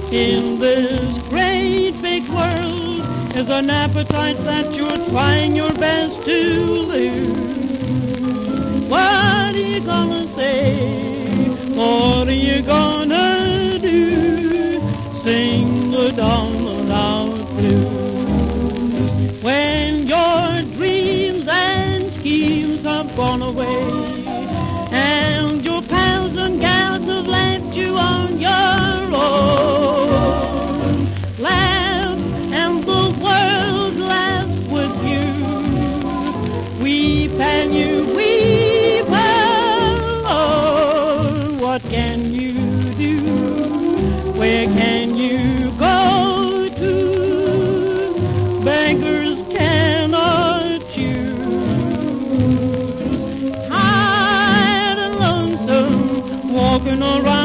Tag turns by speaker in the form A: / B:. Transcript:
A: In this great big world is an appetite that you're trying your best to lose. What are you gonna say? What are you gonna do? Sing the down and out blues. When your dreams and schemes have gone away, and your pals and gals have left you on your own, laugh and the world laughs with you. Weep and you weep alone. What can you do? Where can you go to? Beggars cannot choose. Tired and lonesome, walking around